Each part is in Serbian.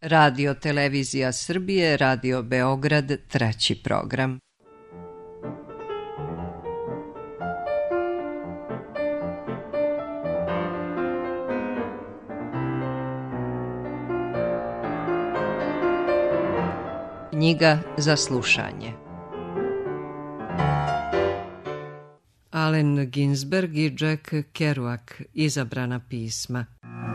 Radio Televizija Srbije, Radio Beograd, 3. program. Knjiga za slušanje. Allen Ginsberg i Jack Kerouac, izabrana pisma.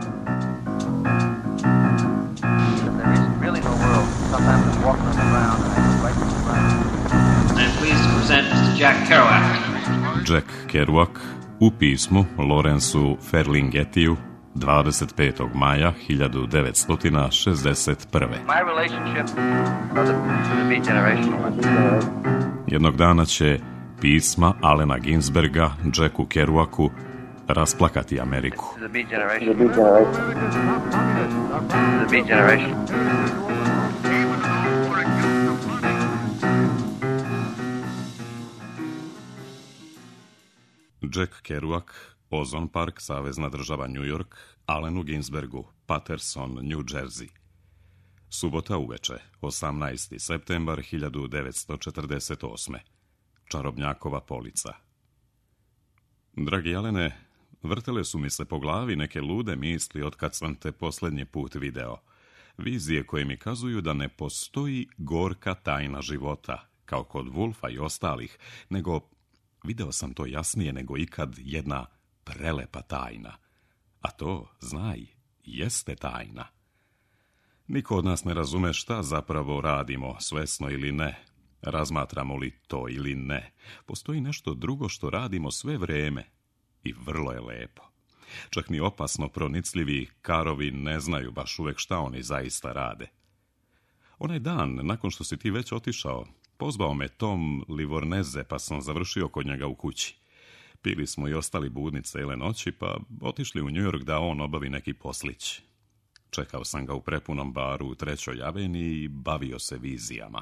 Jack Kerouac u pismu Lawrenceu Ferlinghettiju 25. maja 1961. Jednog dana će pisma Allena Ginsberga Jacku Kerouacu rasplakati Ameriku. Jack Kerouac, Ozone Park, savezna država New York, Allenu Ginsbergu, Paterson, New Jersey. Subota uveče, 18. septembar 1948. Čarobnjakova polica. Dragi Alene, vrtele su mi se po glavi neke lude misli otkad sam te posljednji put video. Vizije koje mi kazuju da ne postoji gorka tajna života, kao kod Wolfa i ostalih, nego video sam to jasnije nego ikad, jedna prelepa tajna. A to, znaj, jeste tajna. Niko od nas ne razume šta zapravo radimo, svesno ili ne. Razmatramo li to ili ne. Postoji nešto drugo što radimo sve vreme i vrlo je lepo. Čak ni opasno pronicljivi karovi ne znaju baš uvek šta oni zaista rade. Onaj dan, nakon što si ti već otišao, pozvao me Tom Livorneze, pa sam završio kod njega u kući. Pili smo i ostali budni cele noći, pa otišli u New York da on obavi neki poslić. Čekao sam ga u prepunom baru u 3. aveniji i bavio se vizijama.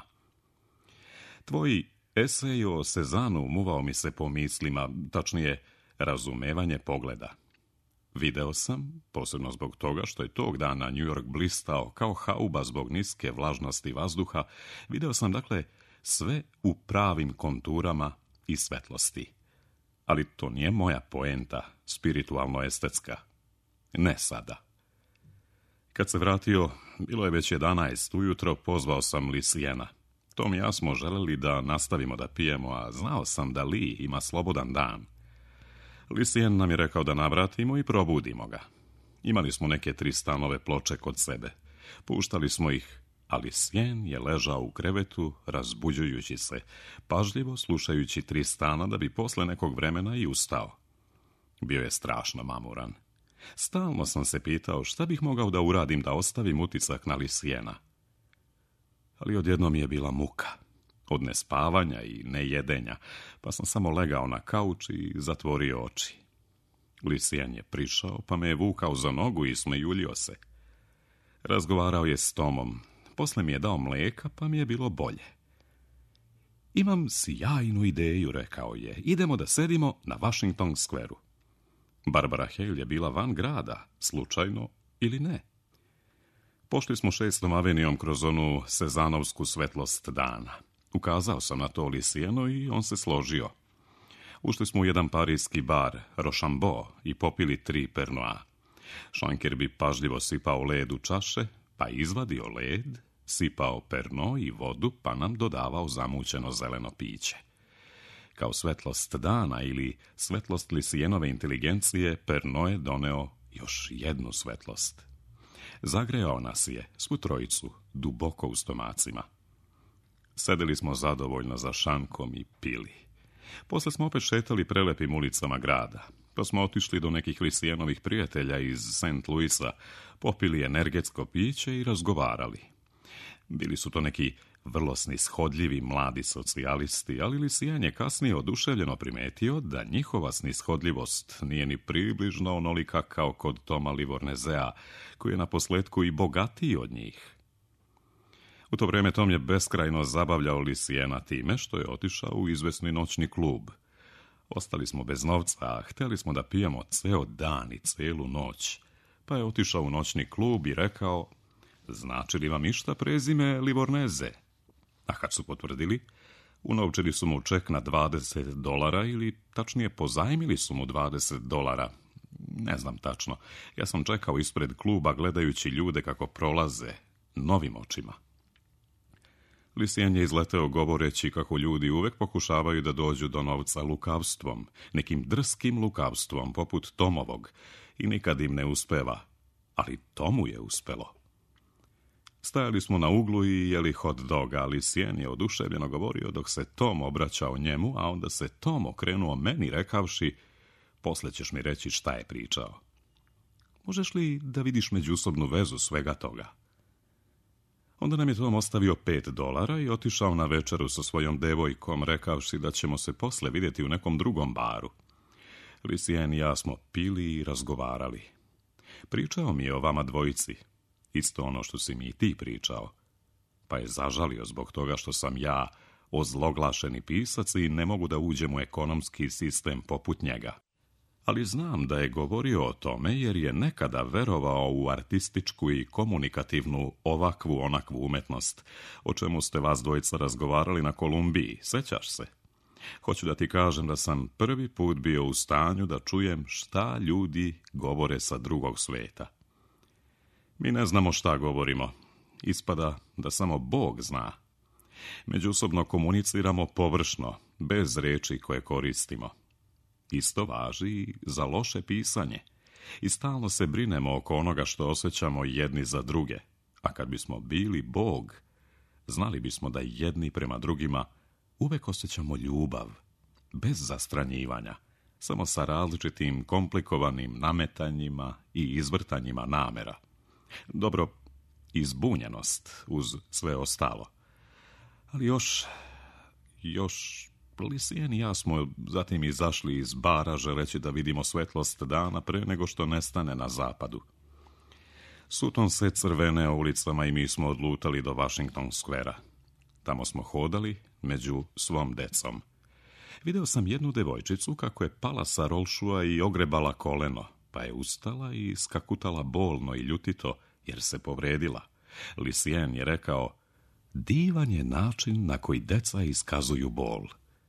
Tvoj esej o Sezanu muvao mi se po mislima, tačnije razumevanje pogleda. Video sam, posebno zbog toga što je tog dana New York blistao kao hauba zbog niske vlažnosti vazduha, video sam dakle sve u pravim konturama i svetlosti. Ali to nije moja poenta, spiritualno-estetska. Ne sada. Kad se vratio, bilo je već 11 ujutro, pozvao sam Lisijena. Tom i ja smo želeli da nastavimo da pijemo, a znao sam da Li ima slobodan dan. Lisijen nam je rekao da navratimo i probudimo ga. Imali smo neke Tristanove ploče kod sebe. Puštali smo ih, ali Sjen je ležao u krevetu, razbuđujući se, pažljivo slušajući Tristana da bi posle nekog vremena i ustao. Bio je strašno mamuran. Stalno sam se pitao šta bih mogao da uradim da ostavim utisak na Lisijena. Ali odjednom je bila muka. Od nespavanja i nejedenja, pa sam samo legao na kauč i zatvorio oči. Lisijen je prišao, pa me je vukao za nogu i smejuljio se. Razgovarao je s Tomom. Posle mi je dao mlijeka, pa mi je bilo bolje. Imam sjajnu ideju, rekao je. Idemo da sedimo na Washington Square-u. Barbara Hale je bila van grada, slučajno ili ne. Pošli smo 6. avenijom kroz onu sezanovsku svetlost dana. Ukazao sam na to Lisijenu i on se složio. Ušli smo u jedan parijski bar, Rochambeau, i popili 3 Pernois. Šanker bi pažljivo sipao led u čaše, pa izvadio led, sipao Pernod i vodu, pa nam dodavao zamućeno zeleno piće. Kao svetlost dana ili svetlost Lisijenove inteligencije, Pernod je doneo još jednu svetlost. Zagrejao nas je, svu trojicu, duboko u stomacima. Sedeli smo zadovoljno za šankom i pili. Posle smo opet šetali prelepim ulicama grada. Pa smo otišli do nekih Lisijenovih prijatelja iz St. Louisa, popili energetsko piće i razgovarali. Bili su to neki vrlo snishodljivi mladi socijalisti, ali Lisijen je kasnije oduševljeno primetio da njihova snishodljivost nije ni približno onolika kao kod Toma Livornezea, koji je naposletku i bogatiji od njih. U to vrijeme Tom je beskrajno zabavljao Lisijena time što je otišao u izvesni noćni klub. Ostali smo bez novca, a htjeli smo da pijemo ceo dan i celu noć. Pa je otišao u noćni klub i rekao: Znači li vam išta prezime Livorneze? A kad su potvrdili, unovčili su mu ček na $20 ili tačnije pozajmili su mu $20. Ne znam tačno. Ja sam čekao ispred kluba gledajući ljude kako prolaze novim očima. Lisien je izleteo govoreći kako ljudi uvek pokušavaju da dođu do novca lukavstvom, nekim drskim lukavstvom poput Tomovog, i nikad im ne uspeva, ali Tomu je uspelo. Stajali smo na uglu i jeli hot doga, ali Lisien je oduševljeno govorio dok se Tom obraćao njemu, a onda se Tom okrenuo meni rekavši: posle ćeš mi reći šta je pričao. Možeš li da vidiš međusobnu vezu svega toga? Onda nam je Tom ostavio $5 i otišao na večeru sa svojom devojkom, rekavši da ćemo se posle vidjeti u nekom drugom baru. Lisien i ja smo pili i razgovarali. Pričao mi je o vama dvojici, isto ono što si mi i ti pričao, pa je zažalio zbog toga što sam ja ozloglašeni pisac i ne mogu da uđem u ekonomski sistem poput njega. Ali znam da je govorio o tome jer je nekada verovao u artističku i komunikativnu ovakvu onakvu umetnost, o čemu ste vas dvojica razgovarali na Kolumbiji, sećaš se? Hoću da ti kažem da sam prvi put bio u stanju da čujem šta ljudi govore sa drugog sveta. Mi ne znamo šta govorimo. Ispada da samo Bog zna. Međusobno komuniciramo površno, bez reči koje koristimo. Isto važi i za loše pisanje. I stalno se brinemo oko onoga što osjećamo jedni za druge. A kad bismo bili Bog, znali bismo da jedni prema drugima uvek osjećamo ljubav, bez zastranjivanja, samo sa različitim komplikovanim nametanjima i izvrtanjima namera. Dobro, i zbunjenost uz sve ostalo. Ali još Lisien i ja smo zatim izašli iz bara želeći da vidimo svetlost dana pre nego što nestane na zapadu. Suton se crveneo ulicama i mi smo odlutali do Washington Square-a. Tamo smo hodali među svom decom. Video sam jednu devojčicu kako je pala sa rolšua i ogrebala koleno, pa je ustala i skakutala bolno i ljutito jer se povredila. Lisien je rekao: divan je način na koji deca iskazuju bol.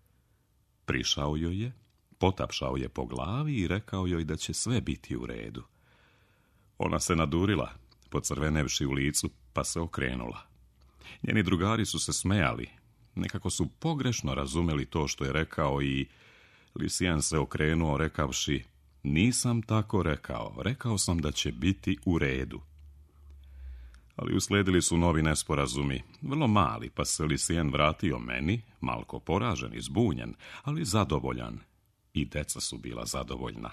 Prišao joj je, potapšao je po glavi i rekao joj da će sve biti u redu. Ona se nadurila, pocrvenevši u licu, pa se okrenula. Njeni drugari su se smejali, nekako su pogrešno razumeli to što je rekao i Lisien se okrenuo rekavši: nisam tako rekao, rekao sam da će biti u redu. Ali usledili su novi nesporazumi, vrlo mali, pa se Lisien vratio meni, malko poražen i zbunjen, ali zadovoljan. I deca su bila zadovoljna.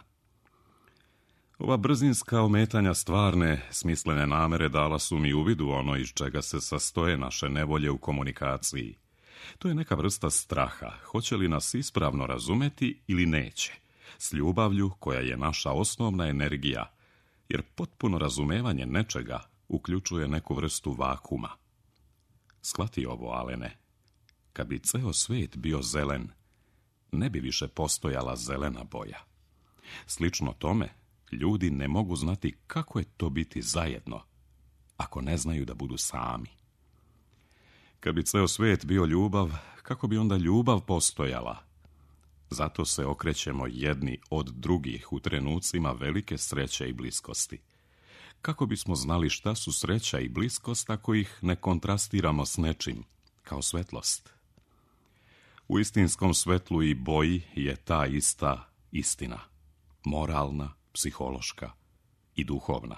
Ova brzinska ometanja stvarne, smislene namere dala su mi uvid u ono iz čega se sastoje naše nevolje u komunikaciji. To je neka vrsta straha, hoće li nas ispravno razumeti ili neće, s ljubavlju koja je naša osnovna energija, jer potpuno razumevanje nečega uključuje neku vrstu vakuma. Shvati ovo, Alene. Kad bi ceo svet bio zelen, ne bi više postojala zelena boja. Slično tome, ljudi ne mogu znati kako je to biti zajedno, ako ne znaju da budu sami. Kad bi ceo svet bio ljubav, kako bi onda ljubav postojala? Zato se okrećemo jedni od drugih u trenucima velike sreće i bliskosti. Kako bismo znali šta su sreća i bliskost ako ih ne kontrastiramo s nečim, kao svetlost? U istinskom svetlu i boji je ta ista istina, moralna, psihološka i duhovna.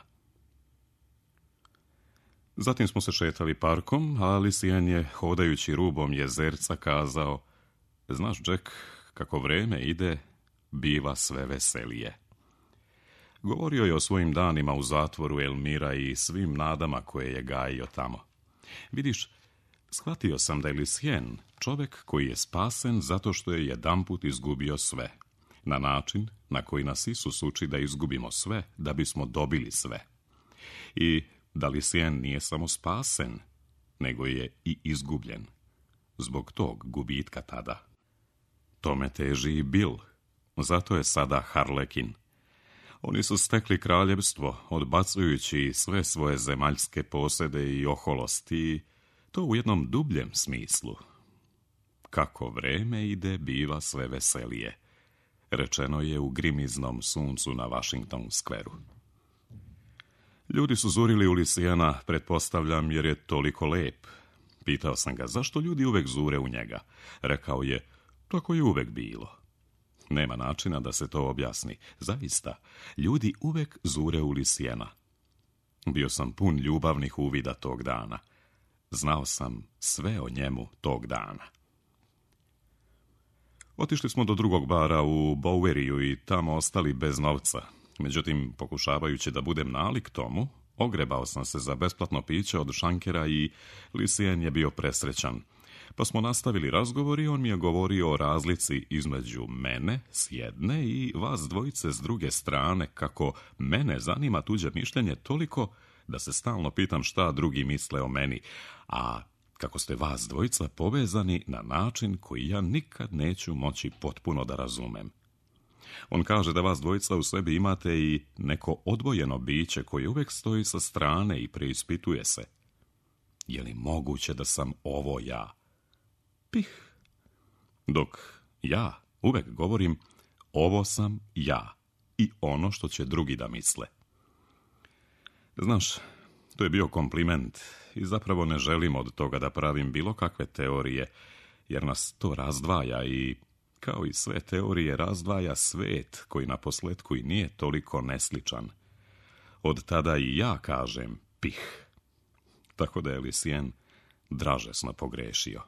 Zatim smo se šetali parkom, a Lisien je, hodajući rubom jezerca, kazao: znaš, Jack, kako vreme ide, biva sve veselije. Govorio je o svojim danima u zatvoru Elmira i svim nadama koje je gajio tamo. Vidiš, shvatio sam da je Lisien čovek koji je spasen zato što je jedanput izgubio sve, na način na koji nas Isus uči da izgubimo sve, da bismo dobili sve. I da Lisien nije samo spasen, nego je i izgubljen, zbog tog gubitka tada. Tome teži i Bill, zato je sada Harlekin. Oni su stekli kraljevstvo, odbacujući sve svoje zemaljske posede i oholosti, i to u jednom dubljem smislu. Kako vreme ide, biva sve veselije, rečeno je u grimiznom suncu na Washington Squareu. Ljudi su zurili u Luciana, pretpostavljam, jer je toliko lep. Pitao sam ga, zašto ljudi uvek zure u njega? Rekao je, tako je uvek bilo. Nema načina da se to objasni. Zaista, ljudi uvek zure u Luciana. Bio sam pun ljubavnih uvida tog dana. Znao sam sve o njemu tog dana. Otišli smo do drugog bara u Boweriju i tamo ostali bez novca. Međutim, pokušavajući da budem nalik tomu, ogrebao sam se za besplatno piće od šankera i Lucian je bio presrećan. Pa smo nastavili razgovor i on mi je govorio o razlici između mene s jedne i vas dvojice s druge strane, kako mene zanima tuđe mišljenje toliko da se stalno pitam šta drugi misle o meni, a kako ste vas dvojica povezani na način koji ja nikad neću moći potpuno da razumem. On kaže da vas dvojica u sebi imate i neko odvojeno biće koje uvek stoji sa strane i preispituje se. Je li moguće da sam ovo ja? Pih. Dok ja uvek govorim, ovo sam ja i ono što će drugi da misle. Znaš, to je bio kompliment i zapravo ne želim od toga da pravim bilo kakve teorije, jer nas to razdvaja i, kao i sve teorije, razdvaja svet koji na posletku i nije toliko nesličan. Od tada i ja kažem pih. Tako da je Lucian dražesno pogrešio.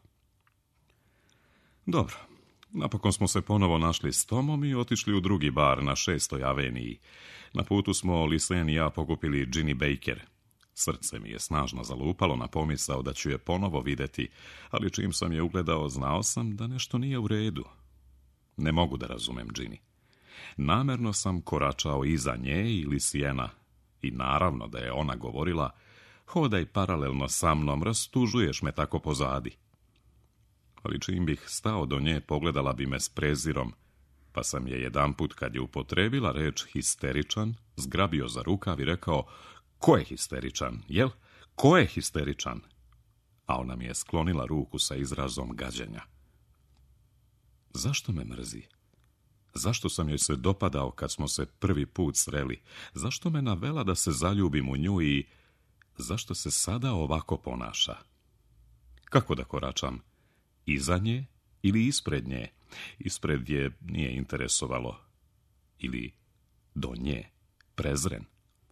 Dobro, napokon smo se ponovo našli s Tomom i otišli u drugi bar na 6. aveniji. Na putu smo Lucian i ja pokupili Ginny Baker. Srce mi je snažno zalupalo na pomisao da ću je ponovo videti, ali čim sam je ugledao, znao sam da nešto nije u redu. Ne mogu da razumem Ginny. Namerno sam koračao iza nje i Luciana i naravno da je ona govorila, hodaj paralelno sa mnom, rastužuješ me tako pozadi. Ali čim bih stao do nje, pogledala bi me s prezirom, pa sam je jedanput, kad je upotrebila reč histeričan, zgrabio za rukav i rekao, ko je histeričan, jel? Ko je histeričan? A ona mi je sklonila ruku sa izrazom gađenja. Zašto me mrzi? Zašto sam joj se dopadao kad smo se prvi put sreli? Zašto me navela da se zaljubim u nju i zašto se sada ovako ponaša? Kako da koračam? Iza nje ili ispred nje? Ispred je nije interesovalo. Ili do nje, prezren.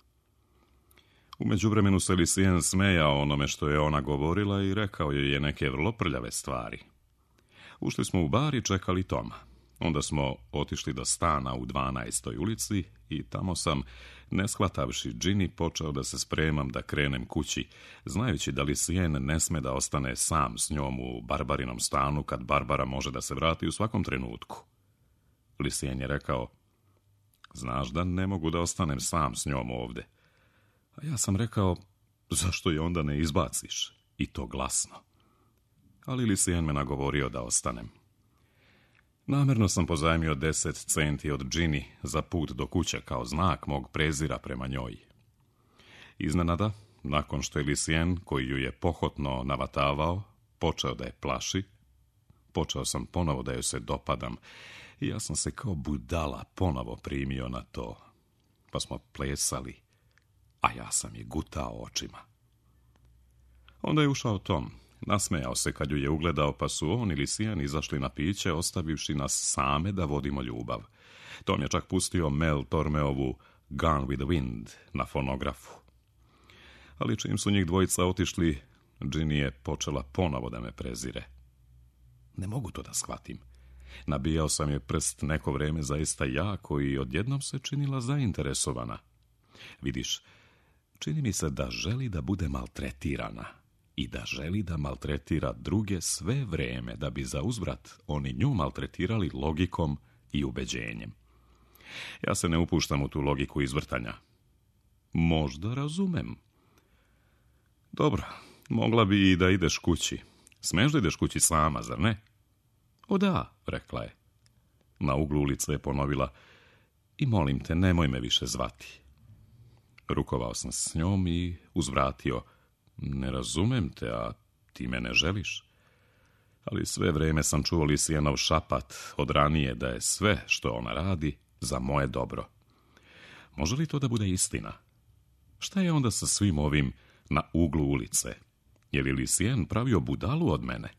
U međuvremenu se Lucian smejao onome što je ona govorila i rekao joj je neke vrlo prljave stvari. Ušli smo u bar i čekali Toma. Onda smo otišli do stana u 12. ulici i tamo sam, ne shvatavši Ginny, počeo da se spremam da krenem kući, znajući da Lucian ne sme da ostane sam s njom u Barbarinom stanu kad Barbara može da se vrati u svakom trenutku. Lucian je rekao, znaš da ne mogu da ostanem sam s njom ovde. A ja sam rekao, zašto je onda ne izbaciš? I to glasno. Ali Lucian me nagovorio da ostanem. Namerno sam pozajmio 10 centi od Ginny za put do kuće kao znak mog prezira prema njoj. Iznenada, nakon što je Lucian, koji ju je pohotno navatavao, počeo da je plaši, počeo sam ponovo da joj se dopadam i ja sam se kao budala ponovo primio na to. Pa smo plesali, a ja sam je gutao očima. Onda je ušao Tom. Nasmejao se kad ju je ugledao, pa su on i Lucian izašli na piće, ostavivši nas same da vodimo ljubav. Tom je čak pustio Mel Tormeovu Gone with the Wind na fonografu. Ali čim su njih dvojica otišli, Ginny je počela ponovo da me prezire. Ne mogu to da shvatim. Nabijao sam je prst neko vreme zaista jako i odjednom se činila zainteresovana. Vidiš, čini mi se da želi da bude maltretirana i da želi da maltretira druge sve vreme, da bi za uzvrat oni nju maltretirali logikom i ubeđenjem. Ja se ne upuštam u tu logiku izvrtanja. Možda razumem. Dobro, mogla bi i da ideš kući. Smeš da ideš kući sama, zar ne? O da, rekla je. Na uglu ulice je ponovila, i molim te, nemoj me više zvati. Rukovao sam s njom i uzvratio, ne razumem te, a ti me ne želiš. Ali sve vrijeme sam čuo Lisijanov šapat od ranije da je sve što ona radi za moje dobro. Može li to da bude istina? Šta je onda sa svim ovim na uglu ulice? Je li Lisijan pravio budalu od mene?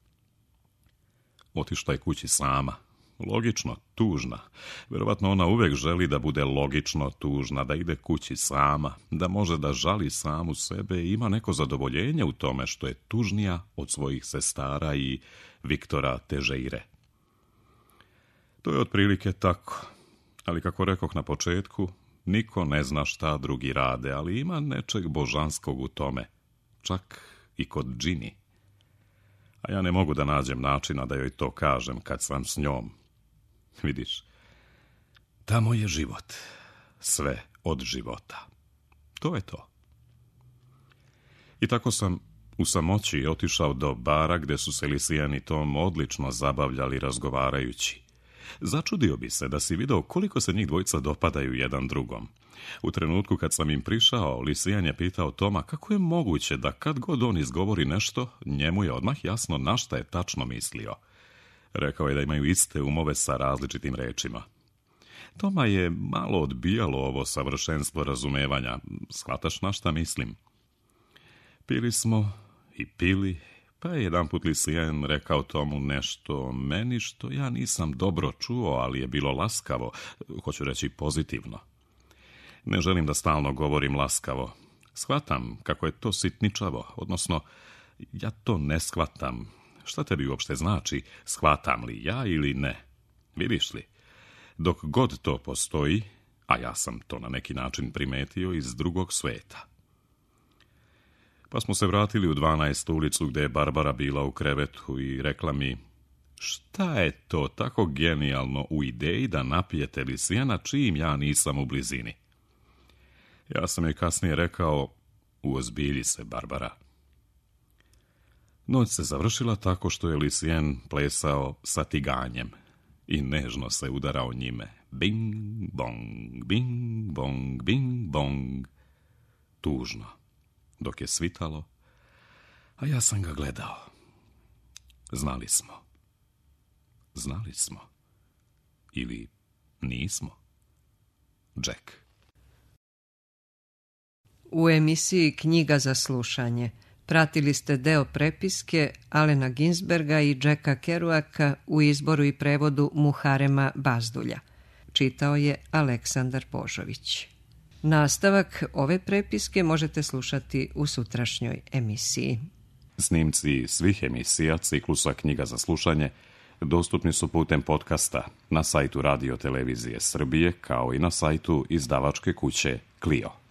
Otišla je kući sama. Logično, tužna. Vjerovatno ona uvijek želi da bude logično tužna, da ide kući sama, da može da žali samu sebe i ima neko zadovoljenje u tome što je tužnija od svojih sestara i Viktora Težeire. To je otprilike tako, ali kako rekoh na početku, niko ne zna šta drugi rade, ali ima nečeg božanskog u tome, čak i kod Džini. A ja ne mogu da nađem načina da joj to kažem kad sam s njom. Vidiš, tamo je život, sve od života. To je to. I tako sam u samoći otišao do bara gdje su se Lisijan i Tom odlično zabavljali razgovarajući. Začudio bi se da si video koliko se njih dvojica dopadaju jedan drugom. U trenutku kad sam im prišao, Lisijan je pitao Toma kako je moguće da kad god on izgovori nešto, njemu je odmah jasno na šta je tačno mislio. Rekao je da imaju iste umove sa različitim rečima. Toma je malo odbijalo ovo savršenstvo razumevanja. Shvataš na šta mislim? Pili smo i pili, pa je jedanput Lisijan rekao Tomu nešto meni što ja nisam dobro čuo, ali je bilo laskavo, hoću reći pozitivno. Ne želim da stalno govorim laskavo. Shvatam kako je to sitničavo, odnosno ja to ne shvatam. Šta tebi uopšte znači, shvatam li ja ili ne? Vidiš li, dok god to postoji, a ja sam to na neki način primetio iz drugog sveta. Pa smo se vratili u 12. ulicu gdje je Barbara bila u krevetu i rekla mi, šta je to tako genijalno u ideji da napijete Lisijana čim ja nisam u blizini? Ja sam joj kasnije rekao, uozbilji se, Barbara. Noć se završila tako što je Lisijan plesao sa tiganjem i nežno se udarao njime. Bing, bong, bing, bong, bing, bong. Tužno, dok je svitalo, a ja sam ga gledao. Znali smo. Znali smo. Ili nismo. Jack. U emisiji Knjiga za slušanje pratili ste deo prepiske Alena Ginsberga i Jacka Kerouaka u izboru i prevodu Muharema Bazdulja. Čitao je Aleksandar Božović. Nastavak ove prepiske možete slušati u sutrašnjoj emisiji. Snimci svih emisija ciklusa Knjiga za slušanje dostupni su putem podcasta na sajtu Radio Televizije Srbije kao i na sajtu izdavačke kuće Clio.